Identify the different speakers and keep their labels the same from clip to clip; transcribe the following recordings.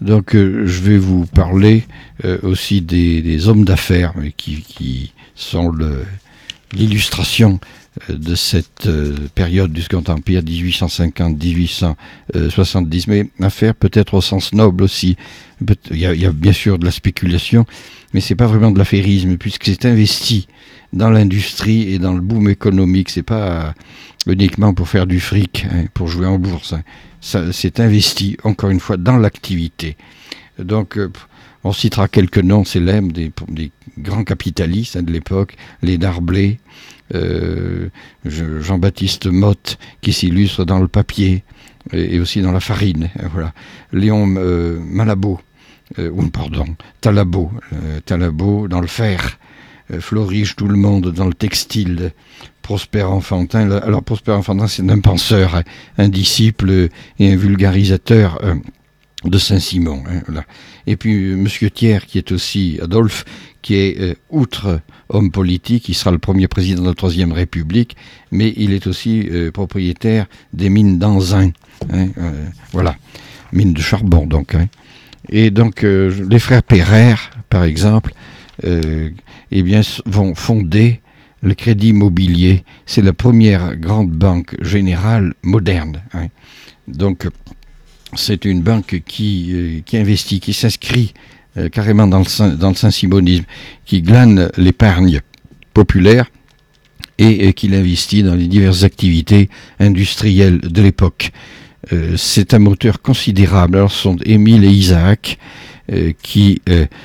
Speaker 1: Donc je vais vous parler aussi des hommes d'affaires qui sont l'illustration de cette période du Second Empire, 1850-1870, mais affaires peut-être au sens noble aussi. Il y a bien sûr de la spéculation, mais c'est pas vraiment de l'affairisme, puisque c'est investi dans l'industrie et dans le boom économique. C'est pas uniquement pour faire du fric, pour jouer en bourse. C'est investi, encore une fois, dans l'activité. Donc, on citera quelques noms célèbres des grands capitalistes de l'époque, les Darblay, Jean-Baptiste Motte, qui s'illustre dans le papier et aussi dans la farine. Voilà. Léon Malabo, Talabot dans le fer, Florige tout le monde dans le textile, Prosper Enfantin. Alors Prosper Enfantin, c'est un penseur, un disciple et un vulgarisateur de Saint-Simon. Voilà. Et puis Monsieur Thiers, qui est aussi Adolphe, qui est outre homme politique, il sera le premier président de la Troisième République, mais il est aussi propriétaire des mines d'Anzin. Voilà, mines de charbon donc. Et donc les frères Pereire, par exemple, vont fonder le Crédit Immobilier. C'est la première grande banque générale moderne. Donc c'est une banque qui investit, qui s'inscrit carrément dans le saint-simonisme, qui glane l'épargne populaire et qui l'investit dans les diverses activités industrielles de l'époque. C'est un moteur considérable. Alors ce sont Émile et Isaac qui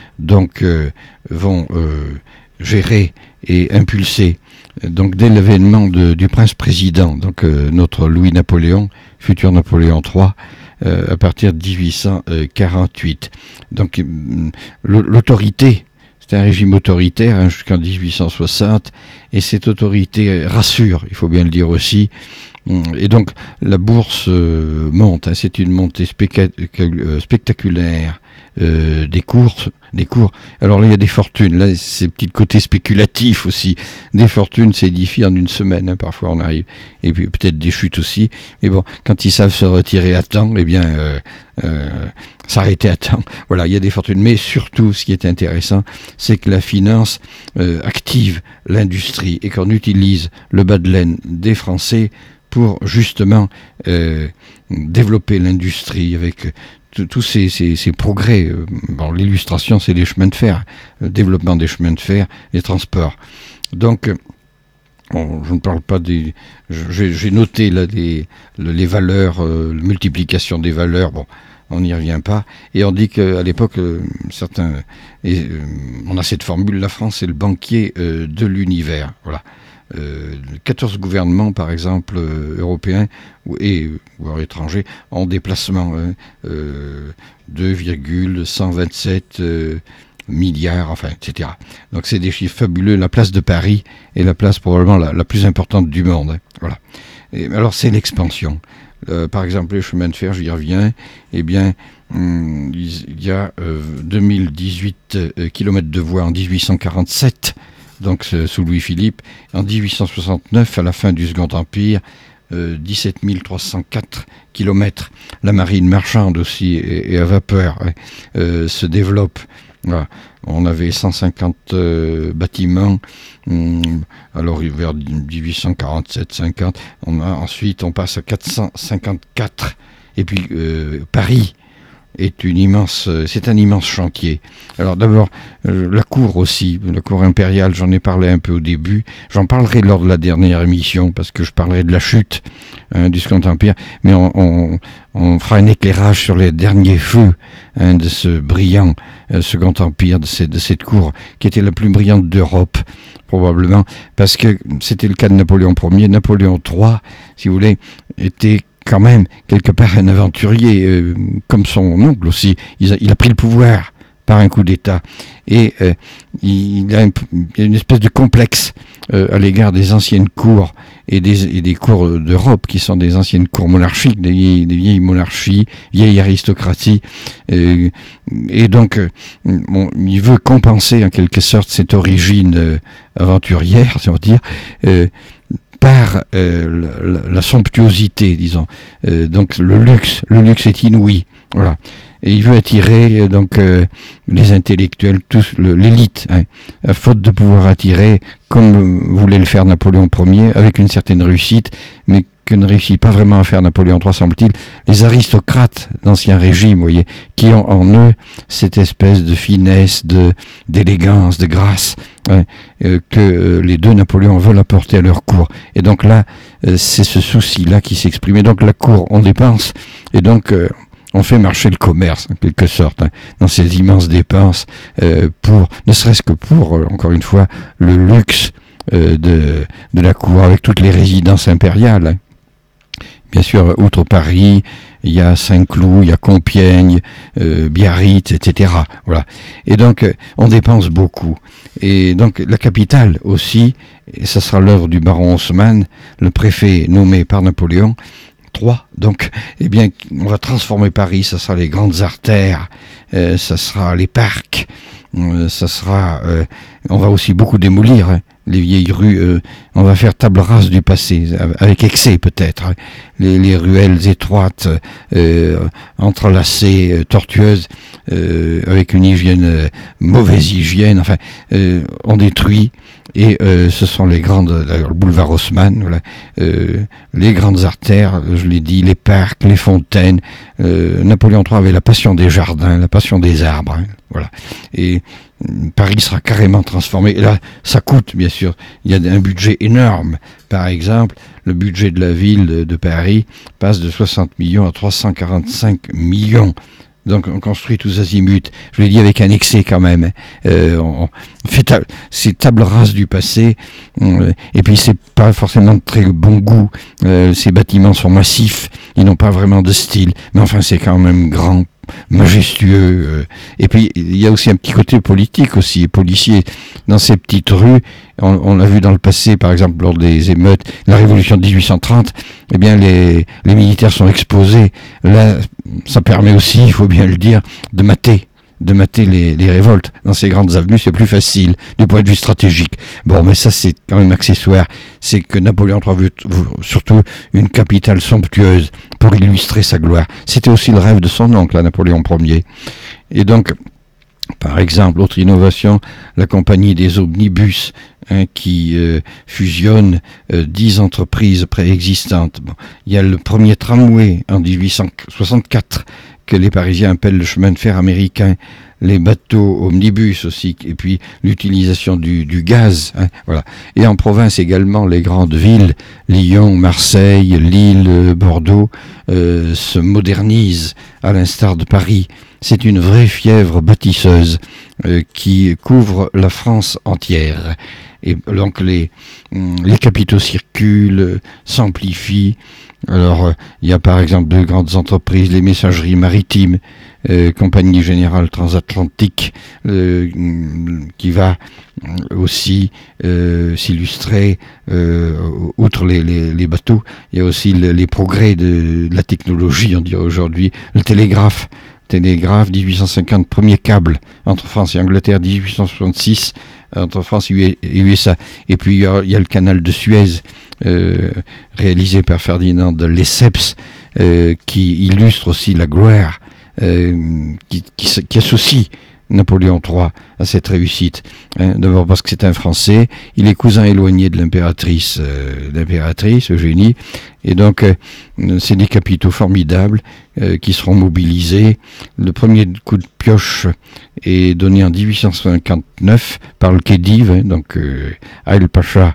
Speaker 1: vont gérer et impulser donc dès l'avènement du prince-président, donc notre Louis-Napoléon, futur Napoléon III, à partir de 1848. Donc l'autorité, c'est un régime autoritaire jusqu'en 1860, et cette autorité rassure, il faut bien le dire aussi. Et donc la bourse monte, c'est une montée spectaculaire des cours. Alors là, il y a des fortunes. Là, c'est petit côté spéculatif aussi. Des fortunes s'édifient en une semaine. Parfois, on arrive. Et puis peut-être des chutes aussi. Mais bon, quand ils savent se retirer à temps, s'arrêter à temps. Voilà, il y a des fortunes. Mais surtout, ce qui est intéressant, c'est que la finance active l'industrie et qu'on utilise le bas de laine des Français pour justement développer l'industrie avec tous ces progrès. L'illustration, c'est les chemins de fer, le développement des chemins de fer, les transports. Donc, je ne parle pas des... J'ai noté là les valeurs, la multiplication des valeurs. Bon, on n'y revient pas. Et on dit qu'à l'époque, on a cette formule, la France est le banquier de l'univers. Voilà. 14 gouvernements, par exemple, européens ou étrangers, en déplacement, 2,127 milliards, enfin, etc. Donc c'est des chiffres fabuleux. La place de Paris est la place probablement la plus importante du monde. Voilà. Et, alors c'est l'expansion. Par exemple, les chemins de fer, j'y reviens, il y a 2018 km de voies en 1847, donc sous Louis-Philippe. En 1869, à la fin du Second Empire, 17 304 kilomètres. La marine marchande aussi et à vapeur se développe. Voilà. On avait 150 bâtiments, alors vers 1847-50. Ensuite, on passe à 454. Et puis Paris est c'est un immense chantier. Alors d'abord, la cour aussi, la cour impériale, j'en ai parlé un peu au début. J'en parlerai lors de la dernière émission, parce que je parlerai de la chute du Second Empire. Mais on fera un éclairage sur les derniers feux de ce brillant Second Empire, de cette cour, qui était la plus brillante d'Europe, probablement, parce que c'était le cas de Napoléon Ier. Napoléon III, si vous voulez, était quand même quelque part un aventurier, comme son oncle aussi. Il a pris le pouvoir par un coup d'État, et il a une espèce de complexe à l'égard des anciennes cours et des cours d'Europe, qui sont des anciennes cours monarchiques, des vieilles monarchies, vieilles aristocraties, et donc il veut compenser en quelque sorte cette origine aventurière, si on veut dire, par la somptuosité, disons. Donc le luxe est inouï. Voilà. Et il veut attirer les intellectuels, tous l'élite, à faute de pouvoir attirer, comme voulait le faire Napoléon Ier, avec une certaine réussite, mais que ne réussit pas vraiment à faire Napoléon III, semble-t-il, les aristocrates d'Ancien Régime, vous voyez, qui ont en eux cette espèce de finesse, d'élégance, de grâce, que les deux Napoléons veulent apporter à leur cour. Et donc là, c'est ce souci-là qui s'exprime. Et donc la cour, on dépense, et donc on fait marcher le commerce, en quelque sorte, dans ces immenses dépenses, ne serait-ce que pour, encore une fois, le luxe de la cour, avec toutes les résidences impériales. Bien sûr, outre Paris, il y a Saint-Cloud, il y a Compiègne, Biarritz, etc. Voilà. Et donc, on dépense beaucoup. Et donc, la capitale aussi, et ça sera l'œuvre du baron Haussmann, le préfet nommé par Napoléon III. Donc, eh bien, on va transformer Paris, ça sera les grandes artères, ça sera les parcs, on va aussi beaucoup démolir, les vieilles rues, on va faire table rase du passé, avec excès peut-être, les ruelles étroites, entrelacées, tortueuses, avec une hygiène, mauvaise hygiène, enfin, on détruit, et ce sont les grandes, le boulevard Haussmann, voilà, les grandes artères, je l'ai dit, les parcs, les fontaines. Napoléon III avait la passion des jardins, la passion des arbres, voilà. Et Paris sera carrément transformé. Et là, ça coûte, bien sûr. Il y a un budget énorme. Par exemple, le budget de la ville de Paris passe de 60 millions à 345 millions. Donc on construit tous azimuts. Je l'ai dit avec un excès quand même. On fait ces tables rases du passé. Et puis c'est pas forcément de très bon goût. Ces bâtiments sont massifs. Ils n'ont pas vraiment de style. Mais enfin c'est quand même grand, majestueux. Et puis il y a aussi un petit côté politique aussi, policier. Dans ces petites rues, on l'a vu dans le passé, par exemple lors des émeutes, la révolution de 1830, eh bien les militaires sont exposés. Là, ça permet aussi, il faut bien le dire, de mater les révoltes. Dans ces grandes avenues, c'est plus facile du point de vue stratégique. Bon, mais ça c'est quand même accessoire. C'est que Napoléon III veut surtout une capitale somptueuse pour illustrer sa gloire. C'était aussi le rêve de son oncle, Napoléon Ier. Et donc, par exemple, autre innovation, la compagnie des omnibus, qui fusionne 10 entreprises préexistantes. Bon, il y a le premier tramway en 1864 que les Parisiens appellent le chemin de fer américain, les bateaux omnibus aussi, et puis l'utilisation du gaz, voilà. Et en province également, les grandes villes, Lyon, Marseille, Lille, Bordeaux, se modernisent à l'instar de Paris. C'est une vraie fièvre bâtisseuse qui couvre la France entière. Et donc les capitaux circulent, s'amplifient. Alors, il y a par exemple de grandes entreprises, les messageries maritimes, Compagnie Générale Transatlantique, qui va aussi s'illustrer, outre les bateaux, il y a aussi les progrès de la technologie, on dirait aujourd'hui, le télégraphe, 1850, premier câble entre France et Angleterre, 1866, entre France et USA. Et puis il y a le canal de Suez, réalisé par Ferdinand de Lesseps, qui illustre aussi la gloire qui associe Napoléon III à cette réussite. D'abord parce que c'est un Français, il est cousin éloigné de l'impératrice Eugénie, et donc c'est des capitaux formidables qui seront mobilisés. Le premier coup de pioche est donné en 1859 par le Khedive, donc Aïl Pacha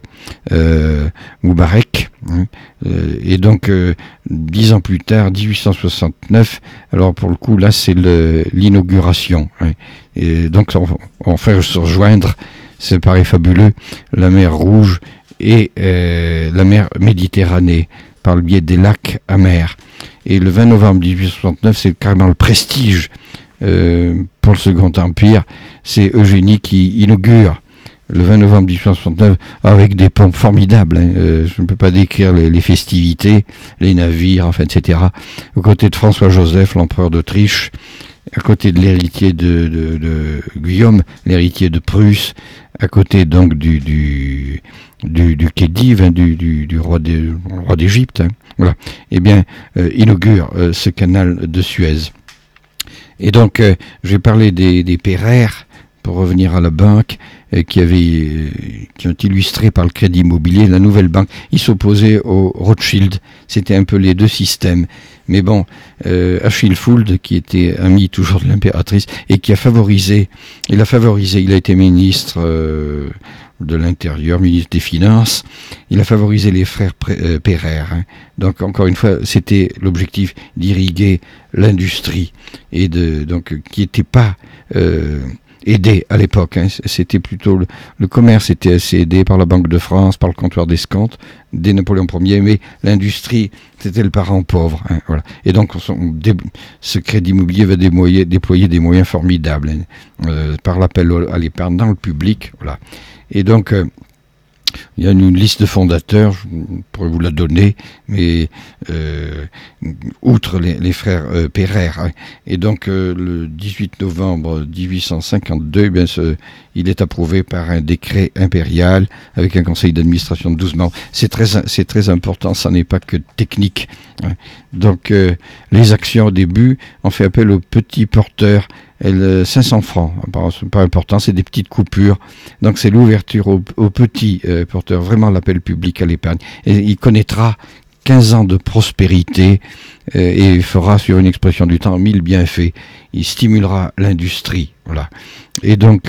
Speaker 1: Moubarek, et donc 10 ans plus tard, 1869, alors pour le coup là c'est l'inauguration, et donc on fait se rejoindre, c'est pareil fabuleux, la mer Rouge et la mer Méditerranée par le biais des lacs amers. Et le 20 novembre 1869, c'est carrément le prestige pour le Second Empire. C'est Eugénie qui inaugure le 20 novembre 1869 avec des pompes formidables. Je ne peux pas décrire les festivités, les navires, enfin, etc. Aux côtés de François-Joseph, l'empereur d'Autriche, à côté de l'héritier de Guillaume, l'héritier de Prusse, à côté donc du Khedive, du roi d'Égypte, voilà. Eh bien, inaugure ce canal de Suez. Et donc, j'ai parlé des Pereire, pour revenir à la banque, qui ont illustré par le crédit immobilier la nouvelle banque. Ils s'opposaient aux Rothschild. C'était un peu les deux systèmes. Mais bon, Achille Fould, qui était ami toujours de l'impératrice, et qui a favorisé, il a été ministre de l'Intérieur, ministre des Finances, il a favorisé les frères Pereire. Donc, encore une fois, c'était l'objectif d'irriguer l'industrie, et donc, qui n'était pas aidé à l'époque. C'était plutôt le commerce était assez aidé par la Banque de France, par le comptoir d'escompte, dès Napoléon Ier, mais l'industrie, c'était le parent pauvre. Voilà. Et donc, ce crédit immobilier va déployer des moyens formidables par l'appel à l'épargne dans le public. Voilà. Et donc, il y a une liste de fondateurs, je pourrais vous la donner, mais outre les frères Pereire. Et donc, le 18 novembre 1852, il est approuvé par un décret impérial avec un conseil d'administration de 12 membres. C'est très important, ça n'est pas que technique. Donc, les actions au début ont fait appel aux petits porteurs. 500 francs, c'est pas important, c'est des petites coupures. Donc c'est l'ouverture aux petits porteurs, vraiment l'appel public à l'épargne. Et il connaîtra 15 ans de prospérité et fera, sur une expression du temps, 1000 bienfaits. Il stimulera l'industrie, voilà. Et donc,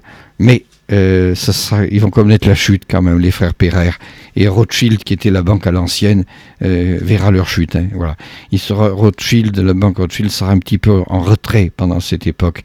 Speaker 1: ils vont connaître la chute quand même, les frères Pereire. Et Rothschild, qui était la banque à l'ancienne, verra leur chute. Voilà. La banque Rothschild sera un petit peu en retrait pendant cette époque.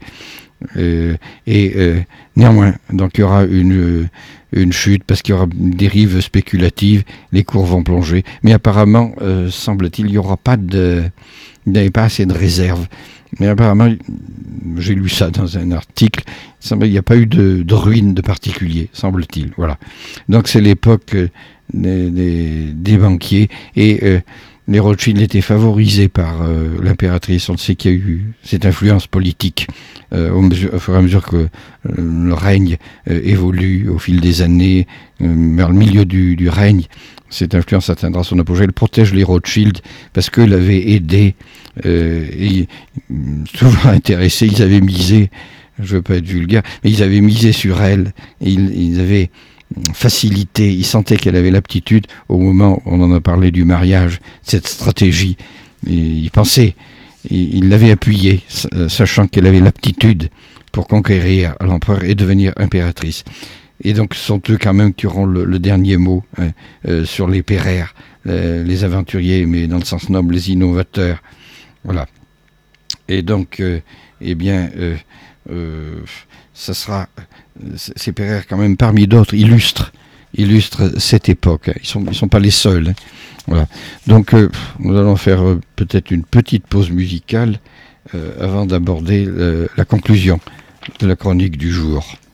Speaker 1: Néanmoins, donc il y aura une chute parce qu'il y aura une dérive spéculative, les cours vont plonger. Mais apparemment, semble-t-il, il n'y avait pas assez de réserves. Mais apparemment, j'ai lu ça dans un article, il n'y a pas eu de ruine de particulier, semble-t-il. Voilà. Donc c'est l'époque des banquiers, et les Rothschild étaient favorisés par l'impératrice. On sait qu'il y a eu cette influence politique au fur et à mesure que le règne évolue au fil des années, vers le milieu du règne. Cette influence atteindra son apogée. Elle protège les Rothschild parce qu'elle avait aidé et souvent intéressés. Ils avaient misé, je ne veux pas être vulgaire, mais ils avaient misé sur elle. Et ils avaient facilité, ils sentaient qu'elle avait l'aptitude, au moment où on en a parlé du mariage, cette stratégie. Et ils pensaient, ils l'avaient appuyée, sachant qu'elle avait l'aptitude pour conquérir l'empereur et devenir impératrice. Et donc ce sont eux quand même qui auront le dernier mot sur les Pereire, les aventuriers, mais dans le sens noble, les innovateurs. Voilà. Et donc, ça sera, ces Pereire quand même parmi d'autres illustrent cette époque. Ils sont pas les seuls. Voilà. Donc nous allons faire peut-être une petite pause musicale avant d'aborder la conclusion de la chronique du jour.